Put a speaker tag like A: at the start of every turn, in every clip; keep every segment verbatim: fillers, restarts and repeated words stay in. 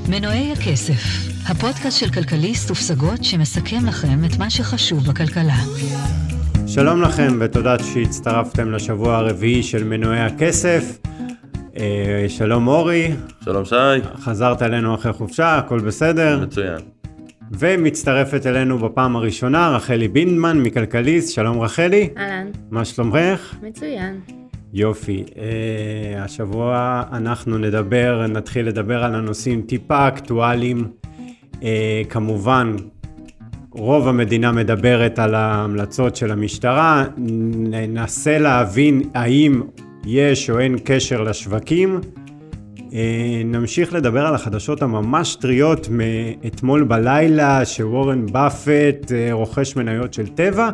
A: מנועי הכסף, הפודקאסט של כלכליסט ופסגות שמסכם לכם את מה שחשוב בכלכלה.
B: שלום לכם ותודה שהצטרפתם לשבוע הרביעי של מנועי הכסף. אה, שלום אורי.
C: שלום שי.
B: חזרת אלינו אחרי חופשה, הכל בסדר?
C: מצוין.
B: ומצטרפת אלינו בפעם הראשונה רחלי בינדמן מכלכליסט. שלום רחלי.
D: אהלן.
B: מה שלומך?
D: מצוין.
B: יופי, אה, השבוע אנחנו נדבר, נתחיל לדבר על הנושאים טיפה אקטואליים. אה, כמובן, רוב המדינה מדברת על ההמלצות של המשטרה, ננסה להבין האם יש או אין קשר לשווקים. אה, נמשיך לדבר על החדשות הממש טריות מאתמול בלילה, שוורן באפט אה, רוכש מניות של טבע,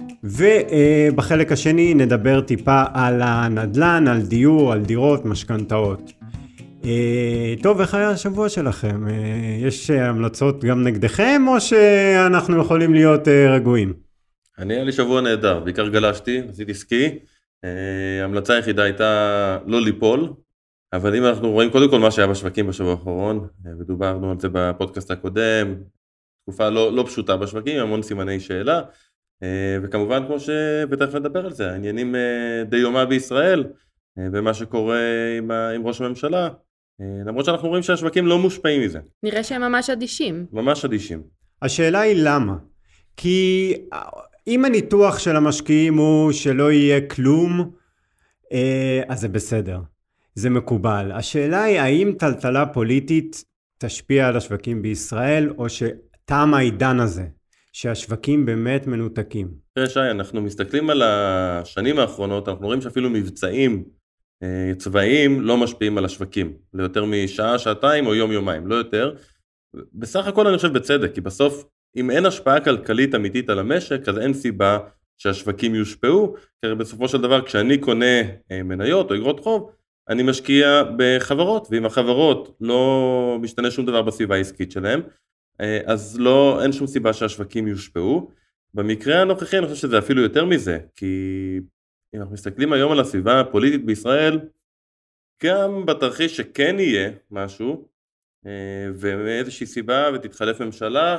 B: ובחלק השני נדבר טיפה על הנדל"ן, על דיור, על דירות, משכנתאות. טוב, איך היה השבוע שלכם? יש המלצות גם נגדכם, או שאנחנו יכולים להיות רגועים?
C: אני היה לי שבוע נהדר, בעיקר גלשתי, עשיתי סקי. ההמלצה היחידה הייתה לא ליפול, אבל אם אנחנו רואים קודם כל מה שהיה בשווקים בשבוע האחרון, ודוברנו על זה בפודקאסט הקודם, תקופה לא, לא פשוטה בשווקים, המון סימני שאלה, וכמובן כמו שבטח נדבר על זה, העניינים די יומה בישראל, ומה שקורה עם, עם ראש הממשלה, למרות שאנחנו רואים שהשווקים לא מושפעים מזה.
D: נראה שהם ממש אדישים.
C: ממש אדישים.
B: השאלה היא למה? כי אם הניתוח של המשקיעים הוא שלא יהיה כלום, אז זה בסדר. זה מקובל. השאלה היא האם טלטלה פוליטית תשפיע על השווקים בישראל, או שתם העידן הזה, שהשווקים באמת מנותקים.
C: תראה שי, אנחנו מסתכלים על השנים האחרונות, אנחנו רואים שאפילו מבצעים צבאיים לא משפיעים על השווקים, ליותר משעה, שעתיים או יום יומיים, לא יותר. בסך הכל אני חושב בצדק, כי בסוף אם אין השפעה כלכלית אמיתית על המשק, אז אין סיבה שהשווקים יושפעו, כי בסופו של דבר כשאני קונה מניות או אגרות חוב, אני משקיע בחברות, ואם החברות לא משתנה שום דבר בסביבה העסקית שלהם, אז לא, אין שום סיבה שהשווקים יושפעו. במקרה הנוכחי אני חושב שזה אפילו יותר מזה, כי אם אנחנו מסתכלים היום על הסביבה הפוליטית בישראל, גם בתרחיש שכן יהיה משהו, ומאיזושהי סיבה ותתחלף ממשלה,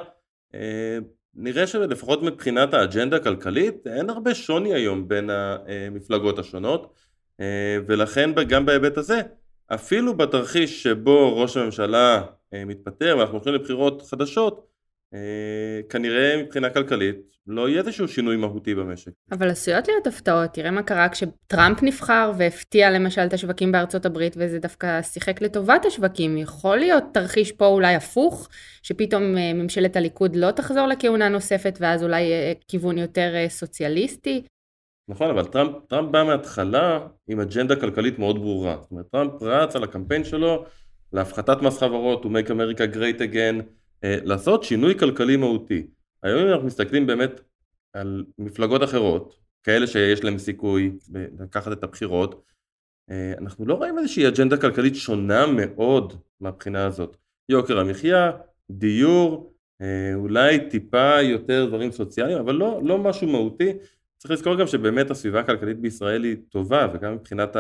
C: נראה שלפחות מבחינת האג'נדה הכלכלית, אין הרבה שוני היום בין המפלגות השונות, ולכן גם בהיבט הזה, אפילו בתרחיש שבו ראש הממשלה מתפטר ואנחנו הולכים לבחירות חדשות, כנראה מבחינה כלכלית לא יהיה איזשהו שינוי מהותי במשק.
D: אבל עשויות להיות הפתעות, תראה מה קרה כשטראמפ נבחר והפתיע למשל את השווקים בארצות הברית, וזה דווקא שיחק לטובת השווקים. יכול להיות תרחיש פה אולי הפוך, שפתאום ממשלת הליכוד לא תחזור לכהונה נוספת, ואז אולי כיוון יותר סוציאליסטי.
C: נכון, אבל טראמפ, טראמפ בא מההתחלה עם אג'נדה כלכלית מאוד ברורה. זאת אומרת, טראמפ רץ על הקמפיין שלו להפחתת מס חברות, to make America great again, לעשות שינוי כלכלי מהותי. היום אנחנו מסתכלים באמת על מפלגות אחרות, כאלה שיש להם סיכוי לקחת את הבחירות, אנחנו לא רואים איזושהי אג'נדה כלכלית שונה מאוד מהבחינה הזאת. יוקר המחיה, דיור, אולי טיפה יותר דברים סוציאליים, אבל לא, לא משהו מהותי. צריך לזכור גם שבאמת הסביבה הכלכלית בישראל היא טובה, וגם מבחינת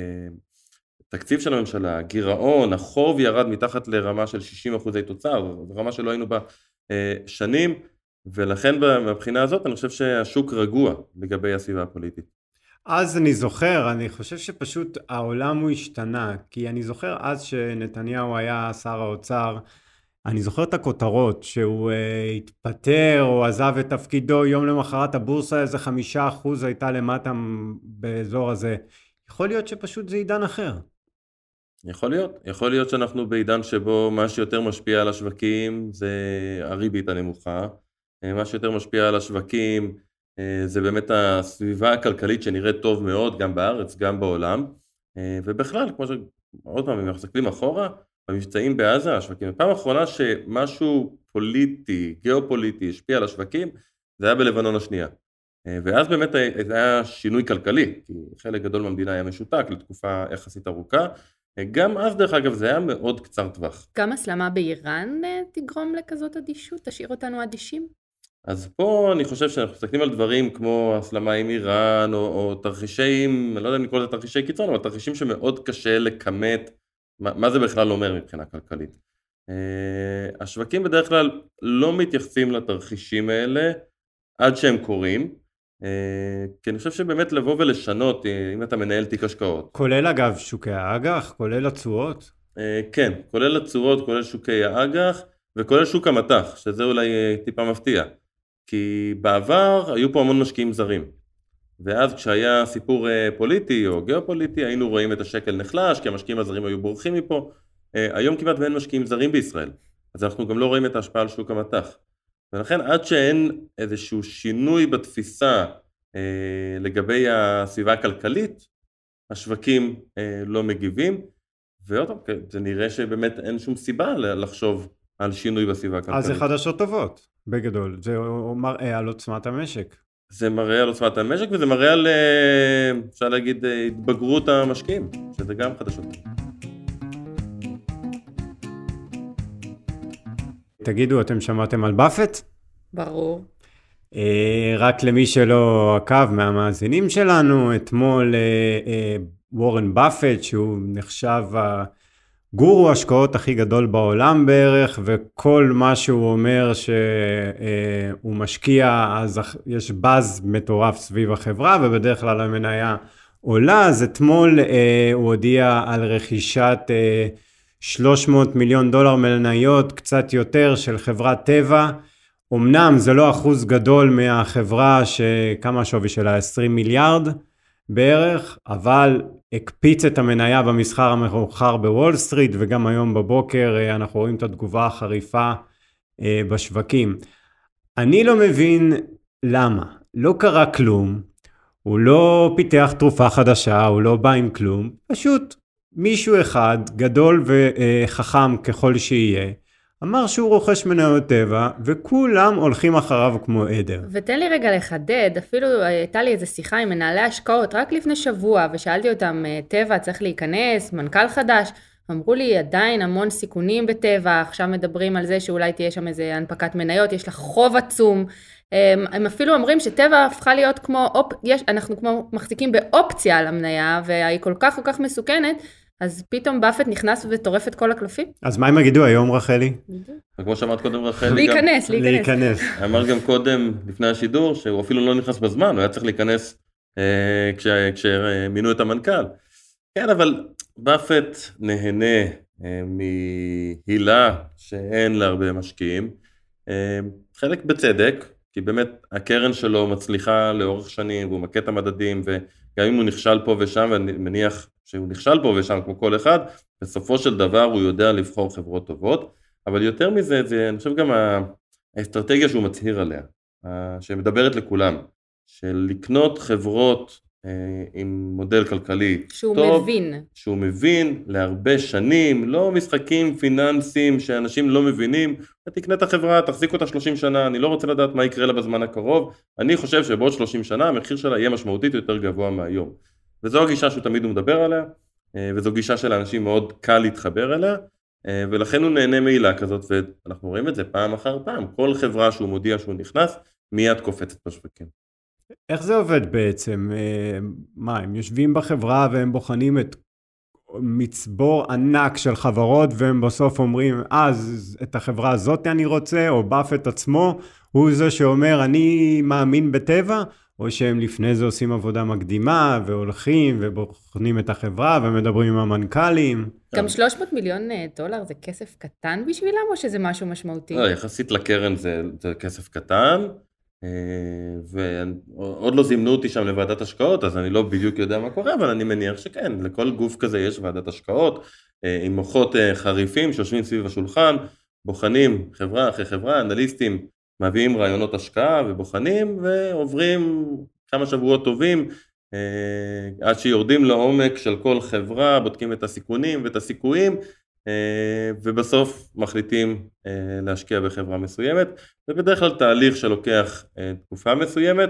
C: התקציב של הממשלה, הגירעון, החוב ירד מתחת לרמה של שישים אחוזי תוצר, רמה שלא היינו בה שנים, ולכן מבחינה הזאת אני חושב שהשוק רגוע לגבי הסביבה הפוליטית.
B: אז אני זוכר, אני חושב שפשוט העולם הוא השתנה, כי אני זוכר אז שנתניהו היה שר האוצר, אני זוכר את הכותרות שהוא uh, התפטר או עזב את תפקידו, יום למחרת הבורסה איזה חמישה אחוז הייתה למטה באזור הזה. יכול להיות שפשוט זה עידן אחר.
C: יכול להיות, יכול להיות שאנחנו בעידן שבו מה שיותר משפיע על השווקים זה הריבית הנמוכה, מה שיותר משפיע על השווקים זה באמת הסביבה הכלכלית שנראית טוב מאוד גם בארץ, גם בעולם, ובכלל, כמו שעוד פעם, אם אנחנו מסתכלים אחורה, במבצעים בעזה, השווקים, הפעם האחרונה שמשהו פוליטי, גיאופוליטי, השפיע על השווקים, זה היה בלבנון השנייה. ואז באמת היה שינוי כלכלי, כי חלק גדול מהמדינה היה משותק לתקופה יחסית ארוכה, גם אז דרך אגב זה היה מאוד קצר טווח.
D: גם הסלמה באיראן תגרום לכזאת אדישות, תשאיר אותנו אדישים?
C: אז פה אני חושב שאנחנו מסתכלים על דברים כמו הסלמה עם איראן, או, או תרחישים, אני לא יודע אם נקרא לזה תרחישי קיצון, אבל תרחישים שמאוד קשה לכמת מה, מה זה בכלל אומר מבחינה כלכלית. השווקים בדרך כלל לא מתייחסים לתרחישים האלה עד שהם קורים, כי אני חושב שבאמת לבוא ולשנות, אם אתה מנהל תיק השקעות.
B: כולל אגב שוקי האג"ח, כולל הצורות?
C: כן, כולל הצורות, כולל שוקי האג"ח, וכולל שוק המטח, שזה אולי טיפה מפתיע. כי בעבר היו פה המון משקיעים זרים, ואז כשהיה סיפור פוליטי או גיאופוליטי, היינו רואים את השקל נחלש, כי המשקיעים הזרים היו בורחים מפה. היום כמעט ואין משקיעים זרים בישראל, אז אנחנו גם לא רואים את ההשפעה על שוק המטח. ולכן עד שאין איזשהו שינוי בתפיסה אה, לגבי הסביבה הכלכלית, השווקים אה, לא מגיבים, ועוד פעם, זה נראה שבאמת אין שום סיבה לחשוב על שינוי בסביבה הכלכלית.
B: אז זה חדשות טובות, בגדול, זה מראה על עוצמת המשק.
C: זה מראה על עוצמת המשק, וזה מראה על, אפשר להגיד, התבגרות המשקיעים, שזה גם חדשות.
B: תגידו, אתם שמעתם על באפט?
D: ברור.
B: רק למי שלא עקב מהמאזינים שלנו, אתמול וורן באפט, שהוא נחשב הגורו השקעות הכי גדול בעולם בערך, וכל מה שהוא אומר שהוא משקיע, אז יש באז מטורף סביב החברה, ובדרך כלל המניה עולה. אז אתמול הוא הודיע על רכישת שלוש מאות מיליון דולר מניות, קצת יותר, של חברת טבע. אמנם זה לא אחוז גדול מהחברה שכמה השווי שלה, עשרים מיליארד בערך, אבל הקפיץ את המניה במסחר המאוחר בוול סטריט, וגם היום בבוקר אנחנו רואים את התגובה החריפה בשווקים. אני לא מבין למה, לא קרה כלום, הוא לא פיתח תרופה חדשה, הוא לא בא עם כלום, פשוט מישהו אחד, גדול וחכם ככל שיהיה, אמר שהוא רוכש מניות טבע, וכולם הולכים אחריו כמו עדר.
D: ותן לי רגע לחדד, אפילו הייתה לי איזו שיחה עם מנהלי השקעות, רק לפני שבוע, ושאלתי אותם, טבע צריך להיכנס, מנכ"ל חדש, אמרו לי עדיין המון סיכונים בטבע, עכשיו מדברים על זה שאולי תהיה שם איזו הנפקת מניות, יש לה חוב עצום, הם אפילו אומרים שטבע הפכה להיות כמו, יש, אנחנו כמו מחזיקים באופציה על המניה, והיא כל כך כל כך מסוכנת, אז פתאום באפט נכנס וטורף את כל הקלפים.
B: אז מה הם יגידו היום, רחלי?
C: כמו שאמרת קודם, רחלי,
D: להיכנס, להיכנס.
C: אמר גם קודם, לפני השידור, שהוא אפילו לא נכנס בזמן, הוא היה צריך להיכנס כשמינו את המנכ"ל. כן, אבל באפט נהנה מהילה שאין להרבה משקיעים, חלק בצדק, כי באמת הקרן שלו מצליחה לאורך שנים, והוא מכה את המדדים, וגם אם הוא נכשל פה ושם, ואני מניח שהוא נכשל פה ושם כמו כל אחד, בסופו של דבר הוא יודע לבחור חברות טובות, אבל יותר מזה, זה, אני חושב גם האסטרטגיה שהוא מצהיר עליה, שמדברת לכולם, של לקנות חברות עם מודל כלכלי
D: שהוא
C: טוב,
D: מבין.
C: שהוא מבין להרבה שנים, לא משחקים פיננסיים שאנשים לא מבינים, תקנה את החברה, תחזיק אותה שלושים שנה, אני לא רוצה לדעת מה יקרה לה בזמן הקרוב, אני חושב שבעוד שלושים שנה המחיר שלה יהיה משמעותית יותר גבוה מהיום. וזו הגישה שהוא תמיד הוא מדבר עליה, וזו גישה שלאנשים מאוד קל להתחבר אליה, ולכן הוא נהנה מעילה כזאת, ואנחנו רואים את זה פעם אחר פעם, כל חברה שהוא מודיע שהוא נכנס, מיד קופצת בשווקים.
B: איך זה עובד בעצם? מה, הם יושבים בחברה והם בוחנים את מצבור ענק של חברות, והם בסוף אומרים, אז את החברה הזאת אני רוצה, או באפט עצמו, הוא זה שאומר, אני מאמין בטבע, או שהם לפני זה עושים עבודה מקדימה, והולכים ובוחנים את החברה, ומדברים עם המנכ"לים.
D: גם שלוש מאות מיליון דולר זה כסף קטן בשבילם, או שזה משהו משמעותי?
C: לא, יחסית לקרן זה, זה כסף קטן, ועוד לא זימנו אותי שם לוועדת השקעות, אז אני לא בדיוק יודע מה קורה, אבל אני מניח שכן, לכל גוף כזה יש ועדת השקעות, עם מוחות חריפים שיושבים סביב השולחן, בוחנים חברה אחרי חברה, אנליסטים מביאים רעיונות השקעה ובוחנים, ועוברים כמה שבועות טובים, עד שיורדים לעומק של כל חברה, בודקים את הסיכונים ואת הסיכויים, ובסוף מחליטים להשקיע בחברה מסוימת, זה בדרך כלל תהליך שלוקח תקופה מסוימת.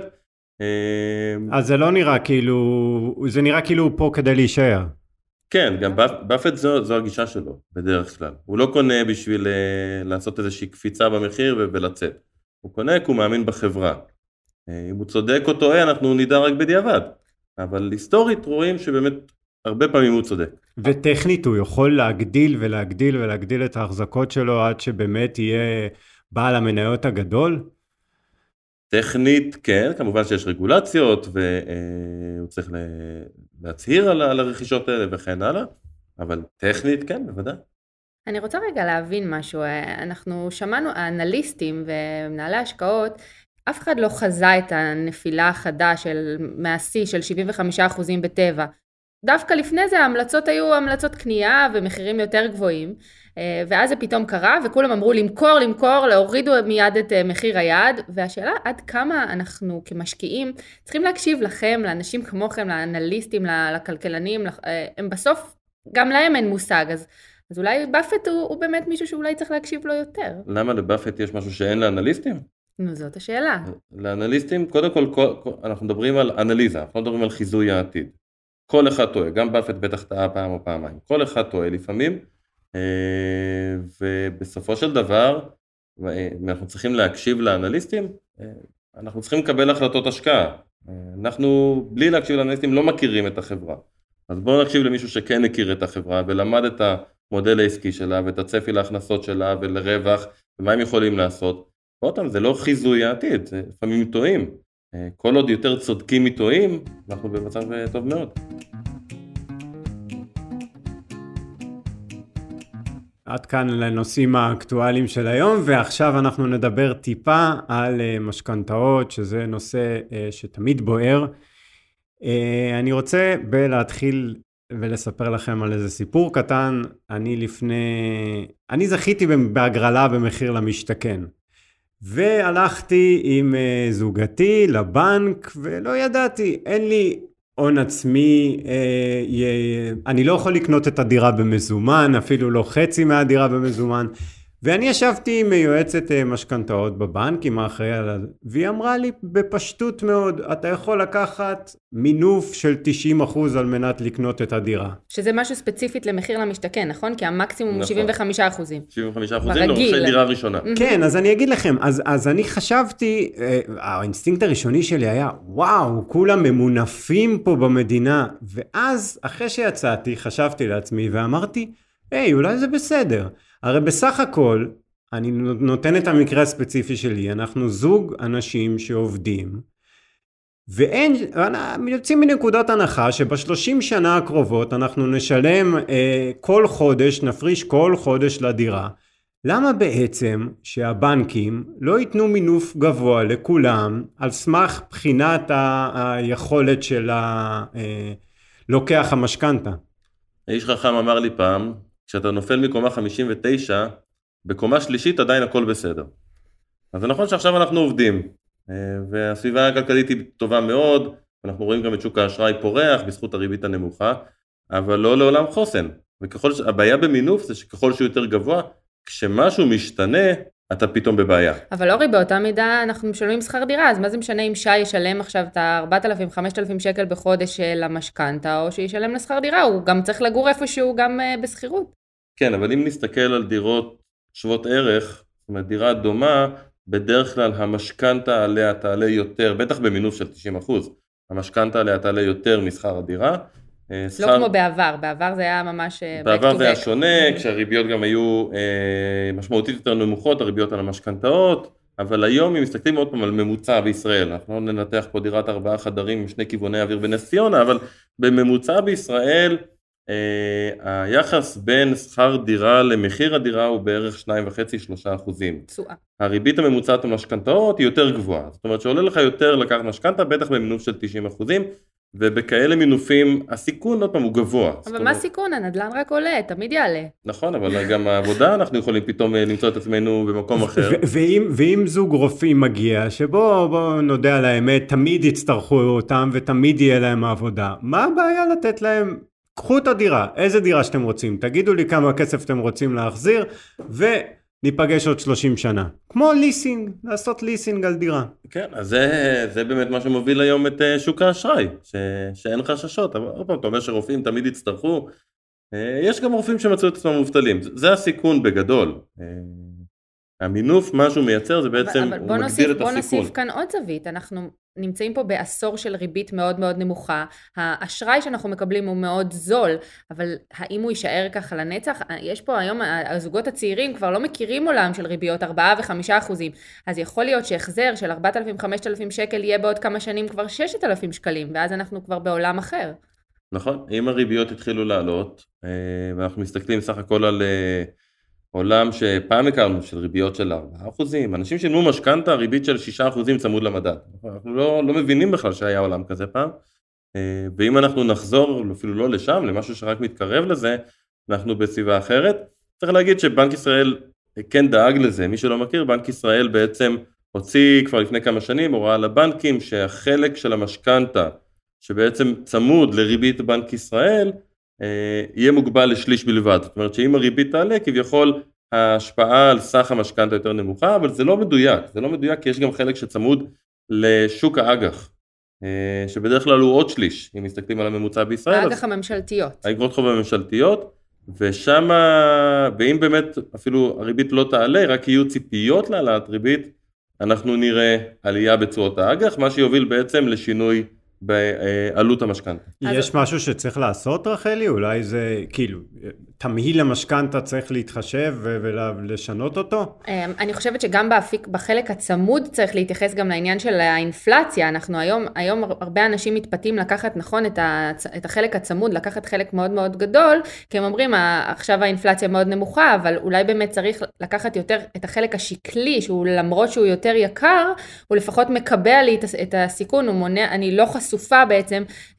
B: אז זה לא נראה כאילו, זה נראה כאילו הוא פה כדי להישאר.
C: כן, גם באפט זו, זו הגישה שלו, בדרך כלל. הוא לא קונה בשביל לעשות איזושהי קפיצה במחיר ולצאת. הוא קונה כי הוא מאמין בחברה. אם הוא צודק או טועה, אנחנו נדע רק בדיעבד. אבל היסטורית רואים שבאמת הרבה פעמים הוא צודק.
B: וטכנית הוא יכול להגדיל ולהגדיל ולהגדיל את ההחזקות שלו עד שבאמת יהיה בעל המניות הגדול?
C: טכנית, כן, כמובן שיש רגולציות, והוא צריך להצהיר על הרכישות האלה וכן הלאה, אבל טכנית, כן, בוודאי.
D: אני רוצה רגע להבין משהו, אנחנו שמענו, האנליסטים ומנהלי השקעות, אף אחד לא חזה את הנפילה החדה של מהשיא של שבעים וחמישה אחוז בטבע. דווקא לפני זה ההמלצות היו המלצות קנייה ומחירים יותר גבוהים, ואז זה פתאום קרה וכולם אמרו למכור, למכור, להורידו מיד את מחיר היעד, והשאלה עד כמה אנחנו כמשקיעים צריכים להקשיב לכם, לאנשים כמוכם, לאנליסטים, לכלכלנים, הם בסוף, גם להם אין מושג, אז, אז אולי באפט הוא, הוא באמת מישהו שאולי צריך להקשיב לו יותר.
C: למה לבאפט יש משהו שאין לאנליסטים?
D: נו, זאת השאלה.
C: לאנליסטים, קודם כל, כל, כל, אנחנו מדברים על אנליזה, אנחנו לא מדברים על חיזוי העתיד. כל אחד טועה, גם באפט בטח טעה פעם או פעמיים, כל אחד טועה לפעמים, ובסופו של דבר, אנחנו צריכים להקשיב לאנליסטים, אנחנו צריכים לקבל החלטות השקעה, אנחנו בלי להקשיב לאנליסטים לא מכירים את החברה, אז בואו נקשיב למישהו שכן הכיר את החברה, ולמד את המודל העסקי שלה, ואת הצפי להכנסות שלה, ולרווח, ומה הם יכולים לעשות, ואותם זה לא חיזוי העתיד, זה לפעמים טועים, כל עוד יותר צודקים מטועים, אנחנו במצב טוב מאוד.
B: עד כאן לנושאים האקטואליים של היום, ועכשיו אנחנו נדבר טיפה על משכנתאות, שזה נושא שתמיד בוער. אני רוצה להתחיל ולספר לכם על איזה סיפור קטן. אני לפני, אני זכיתי בהגרלה במחיר למשתכן. והלכתי עם זוגתי לבנק, ולא ידעתי, אין לי הון עצמי, אני לא יכול לקנות את הדירה במזומן, אפילו לא חצי מהדירה במזומן, ואני ישבתי עם יועצת משכנתאות בבנק, עם האחראי על זה, והיא אמרה לי בפשטות מאוד, אתה יכול לקחת מינוף של תשעים אחוז על מנת לקנות את הדירה.
D: שזה משהו ספציפית למחיר למשתכן, נכון? כי המקסימום הוא שבעים וחמישה אחוזים.
C: שבעים וחמישה אחוזים לרוכשי דירה ראשונה.
B: כן, אז אני אגיד לכם, אז, אז אני חשבתי, האינסטינקט הראשוני שלי היה, וואו, כולם ממונפים פה במדינה, ואז אחרי שיצאתי, חשבתי לעצמי ואמרתי, היי, אולי זה בסדר. הרי בסך הכל, אני נותן את המקרה הספציפי שלי, אנחנו זוג אנשים שעובדים, ואין, יוצאים מנקודת הנחה שבשלושים שנה הקרובות אנחנו נשלם אה, כל חודש, נפריש כל חודש לדירה. למה בעצם שהבנקים לא ייתנו מינוף גבוה לכולם, על סמך בחינת ה- היכולת של הלוקח המשכנתה?
C: האיש חכם אמר לי פעם, כשאתה נופל מקומה חמישים ותשע, בקומה שלישית עדיין הכל בסדר. אז זה נכון שעכשיו אנחנו עובדים, והסביבה הכלכלית היא טובה מאוד, אנחנו רואים גם את שוק האשראי פורח בזכות הריבית הנמוכה, אבל לא לעולם חוסן. וככל שהבעיה במינוף זה שככל שהוא יותר גבוה, כשמשהו משתנה, אתה פתאום בבעיה.
D: אבל אורי, באותה מידה אנחנו משלמים שכר דירה, אז מה זה משנה אם שי ישלם עכשיו את ה-ארבעת אלפים חמשת אלפים שקל בחודש למשכנתה, או שישלם לשכר דירה, הוא גם צריך לגור איפשהו גם בסחירות.
C: כן, אבל אם נסתכל על דירות שוות ערך, זאת אומרת דירה דומה, בדרך כלל המשכנתה עליה תעלה יותר, בטח במינוף של תשעים אחוז, המשכנתה עליה תעלה יותר משכר הדירה.
D: לא שכר... כמו בעבר, בעבר זה היה ממש...
C: בעבר זה היה שונה, כשהריביות גם היו אה, משמעותית יותר נמוכות, הריביות על המשכנתאות, אבל היום אם מסתכלים עוד פעם על ממוצע בישראל, אנחנו לא ננתח פה דירת ארבעה חדרים עם שני כיווני אוויר בנס ציונה, אבל בממוצע בישראל, אה, היחס בין שכר דירה למחיר הדירה הוא בערך שניים וחצי שלושה אחוזים.
D: תשואה.
C: הריבית הממוצעת המשכנתאות היא יותר גבוהה, זאת אומרת שעולה לך יותר לקחת משכנתה, בטח במינוף של תשעים אחוזים, ובכאלה מינופים הסיכון עוד פעם הוא גבוה.
D: אבל מה סיכון? הנדל"ן רק עולה, תמיד יעלה.
C: נכון, אבל גם העבודה אנחנו יכולים פתאום למצוא את עצמנו במקום אחר.
B: ואם זוג רופאים מגיע, שבו נודה על האמת, תמיד יצטרכו אותם ותמיד יהיה להם עבודה, מה הבעיה לתת להם? קחו את הדירה, איזה דירה שאתם רוצים, תגידו לי כמה כסף אתם רוצים להחזיר, וניפגש עוד שלושים שנה. כמו ליסינג, לעשות ליסינג על דירה.
C: כן, אז זה, זה באמת מה שמוביל היום את שוק האשראי, ש, שאין חששות, אבל עוד פעם, אתה אומר שרופאים תמיד יצטרכו, יש גם רופאים שמצאו את עצמם מובטלים, זה הסיכון בגדול. המינוף, מה שהוא מייצר, זה בעצם,
D: אבל, אבל
C: הוא מגדיר את הסיכון.
D: בוא נוסיף כאן עוד זווית, אנחנו נמצאים פה בעשור של ריבית מאוד מאוד נמוכה, האשראי שאנחנו מקבלים הוא מאוד זול, אבל האם הוא יישאר ככה לנצח? יש פה היום, הזוגות הצעירים כבר לא מכירים עולם של ריביות ארבעה וחמישה אחוזים, אז יכול להיות שהחזר של ארבעת אלפים חמשת אלפים שקל יהיה בעוד כמה שנים כבר ששת אלפים שקלים, ואז אנחנו כבר בעולם אחר.
C: נכון, אם הריביות התחילו לעלות, ואנחנו מסתכלים סך הכל על עולם שפעם הכרנו של ריביות של ארבעה אחוזים, אנשים שילמו משכנתה, ריבית של שישה אחוזים צמוד למדד. אנחנו לא, לא מבינים בכלל שהיה עולם כזה פעם, ואם אנחנו נחזור אפילו לא לשם, למשהו שרק מתקרב לזה, אנחנו בסביבה אחרת. צריך להגיד שבנק ישראל כן דאג לזה, מי שלא מכיר, בנק ישראל בעצם הוציא כבר לפני כמה שנים הוראה לבנקים שהחלק של המשכנתה, שבעצם צמוד לריבית בנק ישראל, יהיה מוגבל לשליש בלבד. זאת אומרת שאם הריבית תעלה, כביכול ההשפעה על סך המשכנתה יותר נמוכה, אבל זה לא מדויק. זה לא מדויק כי יש גם חלק שצמוד לשוק האג"ח, שבדרך כלל הוא עוד שליש, אם מסתכלים על הממוצע בישראל.
D: האג"ח הממשלתיות.
C: האגרות חוב הממשלתיות, ושם, ואם באמת אפילו הריבית לא תעלה, רק יהיו ציפיות להעלאת ריבית, אנחנו נראה עלייה בתשואות האג"ח, מה שיוביל בעצם לשינוי בעלות המשכנתה.
B: יש משהו שצריך לעשות, רחלי? אולי זה כאילו, תמהיל המשכנתה צריך להתחשב ולשנות אותו?
D: אני חושבת שגם באפיק, בחלק הצמוד צריך להתייחס גם לעניין של האינפלציה. אנחנו היום, היום הרבה אנשים מתפתים לקחת, נכון, את, ה, את החלק הצמוד, לקחת חלק מאוד מאוד גדול, כי הם אומרים, עכשיו האינפלציה מאוד נמוכה, אבל אולי באמת צריך לקחת יותר את החלק השקלי, שהוא למרות שהוא יותר יקר, הוא לפחות מקבע לי את הסיכון, הוא מונע, אני לא חסופה בעצם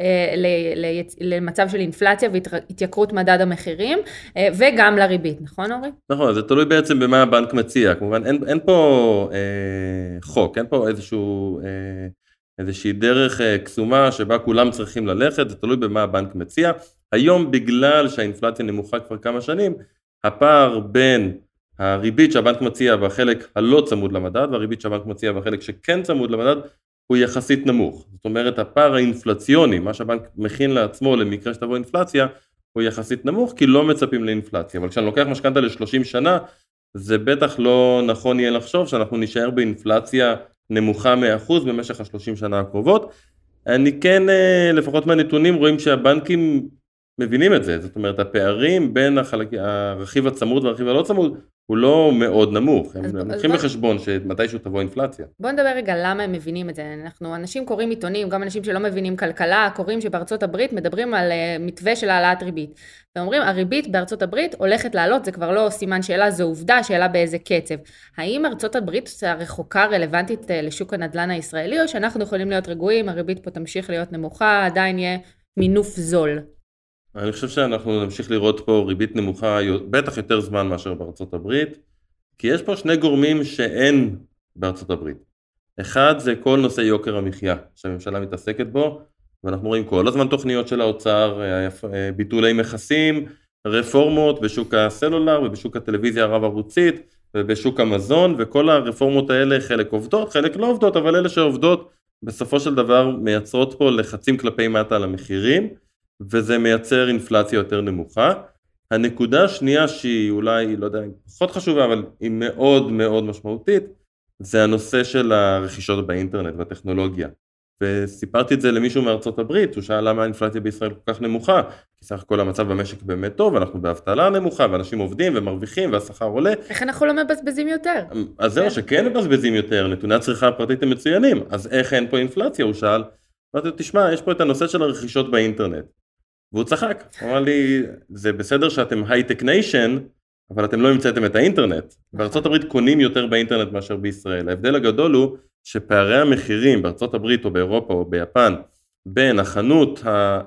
D: למצב של אינפלציה והתייקרות מדד המחירים, וגם לריבית, נכון אורי?
C: נכון, זה תלוי בעצם במה הבנק מציע, כמובן אין, אין פה אה, חוק, אין פה איזשהו, אה, איזושהי דרך אה, קסומה שבה כולם צריכים ללכת, זה תלוי במה הבנק מציע. היום בגלל שהאינפלציה נמוכה כבר כמה שנים, הפער בין הריבית שהבנק מציע בחלק הלא צמוד למדד, והריבית שהבנק מציע בחלק שכן צמוד למדד, הוא יחסית נמוך. זאת אומרת, הפער האינפלציוני, מה שהבנק מכין לעצמו למקרה שתבוא אינפלציה, הוא יחסית נמוך, כי לא מצפים לאינפלציה. אבל כשאני לוקח משכנתה ל-שלושים שנה, זה בטח לא נכון יהיה לחשוב שאנחנו נשאר באינפלציה נמוכה מאה אחוז במשך ה-שלושים שנה הקרובות. אני כן, לפחות מהנתונים, רואים שהבנקים מבינים את זה. זאת אומרת, הפערים בין החלק, הרכיב הצמוד והרכיב הלא צמוד, הוא לא מאוד נמוך, הם לוקחים בחשבון שמתישהו תבוא אינפלציה.
D: בוא נדבר רגע למה הם מבינים את זה. אנחנו, אנשים קוראים עיתונים, גם אנשים שלא מבינים כלכלה, קוראים שבארצות הברית מדברים על מתווה של העלאת ריבית. ואומרים, הריבית בארצות הברית הולכת לעלות, זה כבר לא סימן שאלה, זו עובדה, שאלה באיזה קצב. האם ארצות הברית הרחוקה רלוונטית לשוק הנדל"ן הישראלי, או שאנחנו יכולים להיות רגועים, הריבית פה תמשיך להיות נמוכה, עדיין יהיה מינוף זול?
C: אני חושב שאנחנו נמשיך לראות פה ריבית נמוכה, בטח יותר זמן מאשר בארצות הברית, כי יש פה שני גורמים שאין בארצות הברית. אחד זה כל נושא יוקר המחיה, שהממשלה מתעסקת בו, ואנחנו רואים כל הזמן תוכניות של האוצר, ביטולי מכסים, רפורמות בשוק הסלולר ובשוק הטלוויזיה הרב ערוצית, ובשוק המזון, וכל הרפורמות האלה חלק עובדות, חלק לא עובדות, אבל אלה שעובדות בסופו של דבר מייצרות פה לחצים כלפי מטה על המחירים, וזה מייצר אינפלציה יותר נמוכה. הנקודה השנייה שהיא אולי, לא יודע, פחות חשובה, אבל היא מאוד מאוד משמעותית, זה הנושא של הרכישות באינטרנט והטכנולוגיה. וסיפרתי את זה למישהו מארצות הברית, הוא שאל למה האינפלציה בישראל כל כך נמוכה, כי סך הכל המצב במשק באמת טוב, אנחנו באבטלה נמוכה, ואנשים עובדים ומרוויחים והשכר עולה.
D: איך אנחנו לא מבזבזים יותר?
C: אז זהו, שכן מבזבזים יותר, נתוני הצריכה הפרטית הם מצוינים, אז איך אין פה אינפלציה, הוא שאל. ואתה תשמע, יש פה את הנושא של הרכישות באינטרנט. והוא צחק, הוא אמר לי, זה בסדר שאתם הייטק ניישן, אבל אתם לא המצאתם את האינטרנט. בארצות הברית קונים יותר באינטרנט מאשר בישראל. ההבדל הגדול הוא שפערי המחירים בארצות הברית או באירופה או ביפן, בין החנות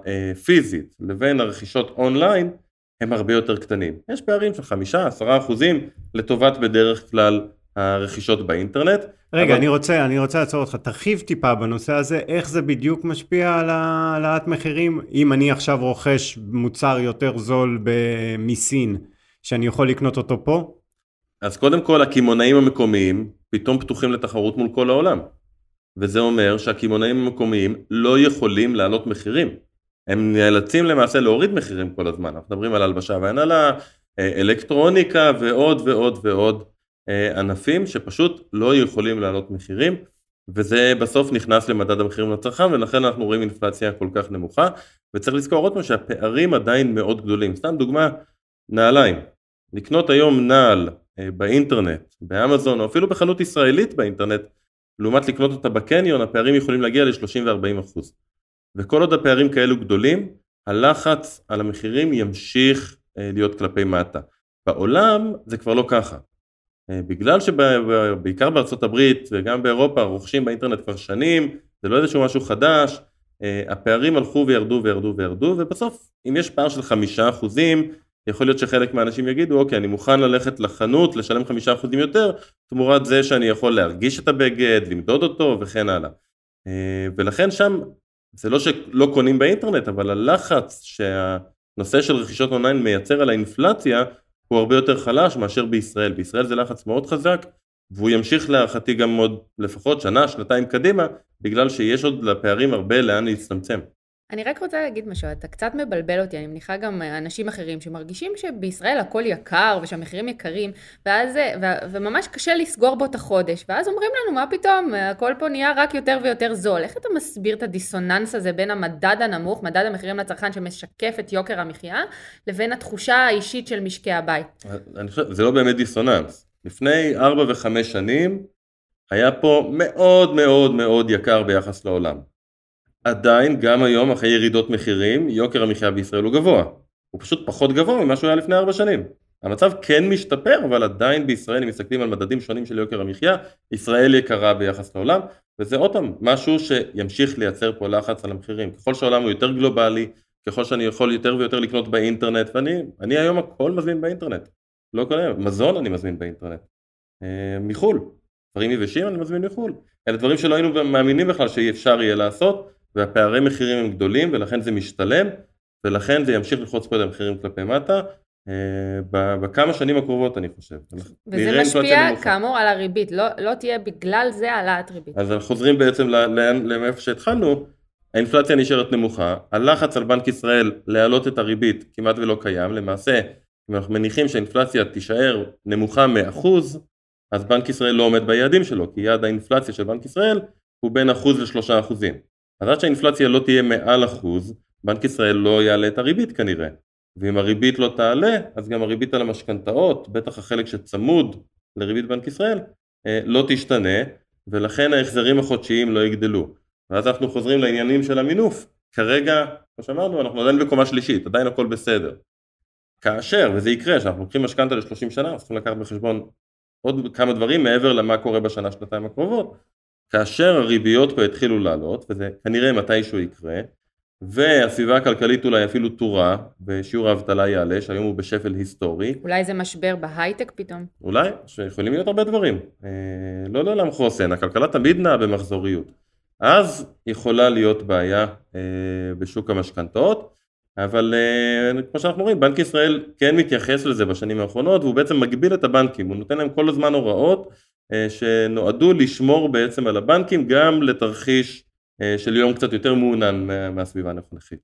C: הפיזית לבין הרכישות אונליין, הם הרבה יותר קטנים. יש פערים של חמישה, עשרה אחוזים לטובת בדרך כלל הרכישות באינטרנט.
B: רגע, אבל... אני רוצה, אני רוצה לעצור אותך, תרחיב טיפה בנושא הזה, איך זה בדיוק משפיע על העלאת מחירים? אם אני עכשיו רוכש מוצר יותר זול מסין, שאני יכול לקנות אותו פה?
C: אז קודם כל, הקמעונאים המקומיים פתאום פתוחים לתחרות מול כל העולם. וזה אומר שהקמעונאים המקומיים לא יכולים לעלות מחירים. הם נאלצים למעשה להוריד מחירים כל הזמן. אנחנו מדברים על הלבשה והנהלה, אלקטרוניקה ועוד ועוד ועוד ענפים שפשוט לא יכולים לעלות מחירים. וזה בסוף נכנס למדד המחירים לצרכן, ולכן אנחנו רואים אינפלציה כל כך נמוכה, וצריך לזכור עוד פעם שהפערים עדיין מאוד גדולים. סתם דוגמה, נעליים. לקנות היום נעל באינטרנט, באמזון, או אפילו בחנות ישראלית באינטרנט, לעומת לקנות אותה בקניון, הפערים יכולים להגיע ל-שלושים וארבעים אחוז. וכל עוד הפערים כאלו גדולים, הלחץ על המחירים ימשיך להיות כלפי מטה. בעולם זה כבר לא ככה. בגלל שבעיקר בארצות הברית וגם באירופה רוכשים באינטרנט כבר שנים, זה לא איזשהו משהו חדש, הפערים הלכו וירדו וירדו וירדו, ובסוף אם יש פער של חמישה אחוזים, יכול להיות שחלק מהאנשים יגידו, אוקיי, אני מוכן ללכת לחנות, לשלם חמישה אחוזים יותר, תמורת זה שאני יכול להרגיש את הבגד, למדוד אותו וכן הלאה. ולכן שם, זה לא שלא קונים באינטרנט, אבל הלחץ שהנושא של רכישות אונליין מייצר על האינפלציה, הוא הרבה יותר חלש מאשר בישראל. בישראל זה לחץ מאוד חזק, והוא ימשיך להערכתי גם עוד לפחות שנה, שנתיים קדימה, בגלל שיש עוד לפערים הרבה לאן להצטמצם.
D: אני רק רוצה להגיד משהו, אתה קצת מבלבל אותי, אני מניחה גם אנשים אחרים שמרגישים שבישראל הכל יקר ושהמחירים יקרים, ואז, ו, וממש קשה לסגור בו את החודש, ואז אומרים לנו מה פתאום, הכל פה נהיה רק יותר ויותר זול. איך אתה מסביר את הדיסוננס הזה בין המדד הנמוך, מדד המחירים לצרכן שמשקף את יוקר המחיה, לבין התחושה האישית של משקי הבית?
C: אני חושב, זה לא באמת דיסוננס. לפני ארבע וחמש שנים, היה פה מאוד מאוד מאוד יקר ביחס לעולם. עדיין, גם היום, אחרי ירידות מחירים, יוקר המחיה בישראל הוא גבוה. הוא פשוט פחות גבוה ממה שהוא היה לפני ארבע שנים. המצב כן משתפר, אבל עדיין בישראל, אם מסתכלים על מדדים שונים של יוקר המחיה, ישראל יקרה ביחס לעולם, וזה עוד פעם משהו שימשיך לייצר פה לחץ על המחירים. ככל שהעולם הוא יותר גלובלי, ככל שאני יכול יותר ויותר לקנות באינטרנט, ואני אני היום הכל מזמין באינטרנט. לא כל מזון אני מזמין באינטרנט. אה, מחול. דברים יבשים אני מזמין מחול. אלה דברים שלא היינו מאמינים בכלל שאפשר יהיה לעשות, והפערי מחירים הם גדולים, ולכן זה משתלם, ולכן זה ימשיך לחוץ פה את המחירים כלפי מטה, בכמה שנים הקרובות אני חושב.
D: וזה משפיע כאמור על הריבית, לא, לא תהיה בגלל זה העלאת ריבית.
C: אז אנחנו חוזרים בעצם למאיפה שהתחלנו, האינפלציה נשארת נמוכה, הלחץ על בנק ישראל להעלות את הריבית כמעט ולא קיים, למעשה, אם אנחנו מניחים שהאינפלציה תישאר נמוכה מאחוז, אז בנק ישראל לא עומד ביעדים שלו, כי יעד האינפלציה של בנק ישראל הוא בין אחוז לשלושה אחוזים. אז עד שהאינפלציה לא תהיה מעל אחוז, בנק ישראל לא יעלה את הריבית כנראה. ואם הריבית לא תעלה, אז גם הריבית על המשכנתאות, בטח החלק שצמוד לריבית בנק ישראל, לא תשתנה, ולכן ההחזרים החודשיים לא יגדלו. ואז אנחנו חוזרים לעניינים של המינוף. כרגע, כמו שאמרנו, אנחנו עדיין בקומה שלישית, עדיין הכל בסדר. כאשר, וזה יקרה, שאנחנו לוקחים משכנתה ל-שלושים שנה, אז צריכים לקחת בחשבון עוד כמה דברים מעבר למה קורה בשנה, שנתיים הקרובות, כאשר הריביות פה התחילו לעלות, וזה כנראה מתישהו יקרה, והסביבה הכלכלית אולי אפילו תורה, ושיעור האבטלה יעלה, שהיום הוא בשפל היסטורי.
D: אולי זה משבר בהייטק פתאום?
C: אולי, שיכולים להיות הרבה דברים. אה, לא לעולם חוסן, הכלכלה תמיד נעה במחזוריות. אז יכולה להיות בעיה אה, בשוק המשכנתאות, אבל אה, כמו שאנחנו רואים, בנק ישראל כן מתייחס לזה בשנים האחרונות, והוא בעצם מגביל את הבנקים, הוא נותן להם כל הזמן הוראות, שנועדו לשמור בעצם על הבנקים גם לתרחיש של יום קצת יותר מעונן מהסביבה הנוכחית.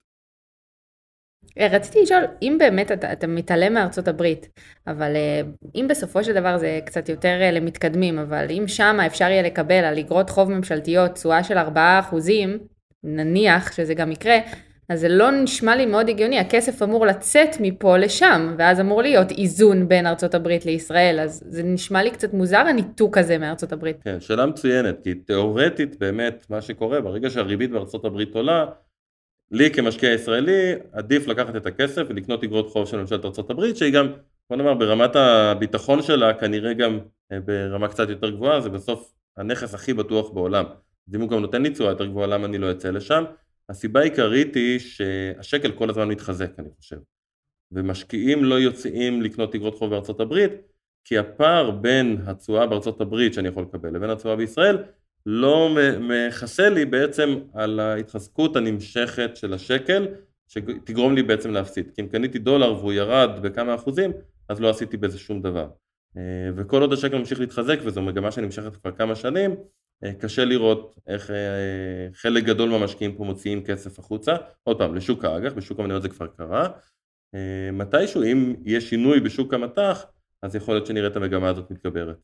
D: רציתי לשאול, אם באמת אתה, אתה מתעלם מארצות הברית, אבל אם בסופו של דבר זה קצת יותר למתקדמים, אבל אם שם אפשר יהיה לקבל על אגרות חוב ממשלתיות תשואה של ארבעה אחוזים, נניח שזה גם יקרה, אז זה לא נשמע לי מאוד הגיוני, הכסף אמור לצאת מפה לשם, ואז אמור להיות איזון בין ארצות הברית לישראל, אז זה נשמע לי קצת מוזר הניתוק הזה מארצות הברית.
C: כן, שאלה מצוינת, כי תיאורטית באמת מה שקורה, ברגע שהריבית בארצות הברית עולה, לי כמשקיע ישראלי עדיף לקחת את הכסף ולקנות אגרות חוב של ממשלת ארצות הברית, שהיא גם, בוא נאמר, ברמת הביטחון שלה, כנראה גם ברמה קצת יותר גבוהה, זה בסוף הנכס הכי בטוח בעולם. אז אם הוא גם נותן לי תשואה יותר גבוהה, למה אני לא אצא לשם? הסיבה העיקרית היא שהשקל כל הזמן מתחזק, אני חושב. ומשקיעים לא יוצאים לקנות אגרות חוב בארצות הברית, כי הפער בין התשואה בארצות הברית שאני יכול לקבל לבין התשואה בישראל, לא מכסה לי בעצם על ההתחזקות הנמשכת של השקל, שתגרום לי בעצם להפסיד. כי אם קניתי דולר והוא ירד בכמה אחוזים, אז לא עשיתי בזה שום דבר. וכל עוד השקל ממשיך להתחזק, וזו מגמה שנמשכת כבר כמה שנים, קשה לראות איך חלק גדול מהמשקיעים פה מוציאים כסף החוצה, עוד פעם, לשוק האג"ח, בשוק המניות זה כבר קרה, מתישהו אם יש שינוי בשוק המטח, אז יכול להיות שנראה את המגמה הזאת מתגברת.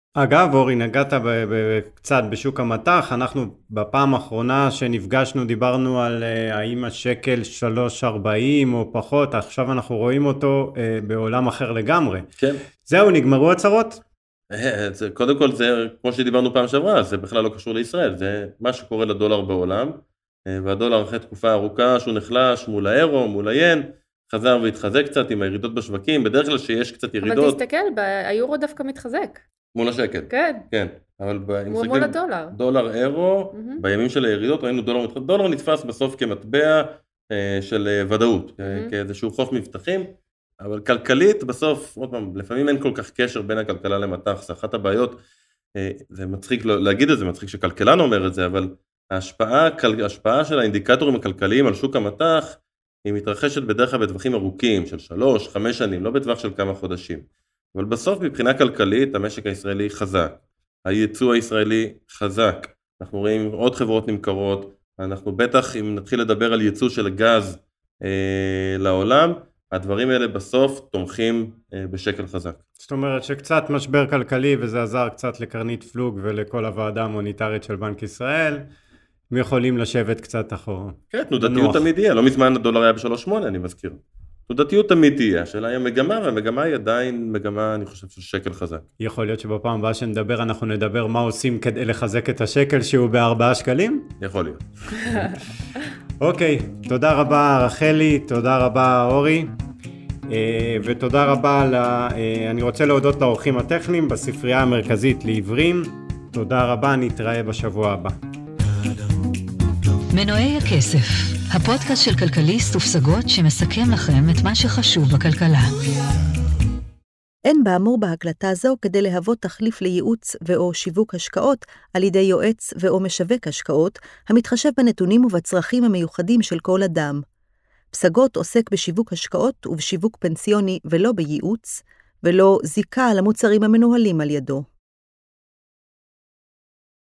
B: אגב, אורי, נגעת ב- ב- קצת בשוק המטח, אנחנו בפעם האחרונה שנפגשנו דיברנו על uh, האם השקל שלוש ארבעים או פחות, עכשיו אנחנו רואים אותו uh, בעולם אחר לגמרי.
C: כן.
B: זהו, נגמרו הצרות?
C: זה, קודם כל זה, כמו שדיברנו פעם שעברה, זה בכלל לא קשור לישראל, זה מה שקורה לדולר בעולם, והדולר אחרי תקופה ארוכה שהוא נחלש מול האירו, מול היין, חזר והתחזק קצת עם הירידות בשווקים, בדרך כלל שיש קצת ירידות.
D: אבל תסתכל, היורו דווקא מתחזק.
C: מול השקל.
D: כן.
C: כן, אבל
D: מול הדולר.
C: דולר אירו,
D: Mm-hmm.
C: בימים של הירידות ראינו דולר מתחזק, דולר נתפס בסוף כמטבע אה, של אה, ודאות, mm-hmm. כאיזשהו חוף מבטחים, אבל כלכלית בסוף, עוד פעם, לפעמים אין כל כך קשר בין הכלכלה למטח, זה אחת הבעיות, אה, זה מצחיק להגיד את זה, מצחיק שכלכלן אומר את זה, אבל ההשפעה, ההשפעה של האינדיקטורים הכלכליים על שוק המטח, היא מתרחשת בדרך כלל בטווחים ארוכים של שלוש, חמש שנים, לא בטווח של כמה חודשים. אבל בסוף מבחינה כלכלית המשק הישראלי חזק, הייצוא הישראלי חזק, אנחנו רואים עוד חברות נמכרות, אנחנו בטח אם נתחיל לדבר על ייצוא של גז אה, לעולם, הדברים האלה בסוף תומכים אה, בשקל חזק.
B: זאת אומרת שקצת משבר כלכלי וזה עזר קצת לקרנית פלוג ולכל הוועדה המוניטרית של בנק ישראל, הם יכולים לשבת קצת אחורה.
C: כן, תנודתיות תמיד יהיה, לא מזמן הדולר היה ב-שלוש נקודה שמונה אני מזכיר. תנודתיות תמיד תהיה, השאלה היא המגמה, והמגמה היא עדיין מגמה, אני חושב, של שקל חזק.
B: יכול להיות שבפעם הבאה שנדבר, אנחנו נדבר מה עושים כדי לחזק את השקל שהוא בארבעה שקלים?
C: יכול להיות.
B: אוקיי, תודה רבה רחלי, תודה רבה אורי, ותודה רבה, לה, אני רוצה להודות לאורחים הטכניים בספרייה המרכזית לעברים, תודה רבה, נתראה בשבוע הבא.
A: מנועי הכסף, הפודקאסט של כלכליסט ופסגות שמסכם לכם את מה שחשוב בכלכלה.
E: אין באמור בהקלטה זו כדי להוות תחליף לייעוץ ואו שיווק השקעות על ידי יועץ ואו משווק השקעות, המתחשב בנתונים ובצרכים המיוחדים של כל אדם. פסגות עוסק בשיווק השקעות ובשיווק פנסיוני ולא בייעוץ, ולא זיקה על המוצרים המנוהלים על ידו.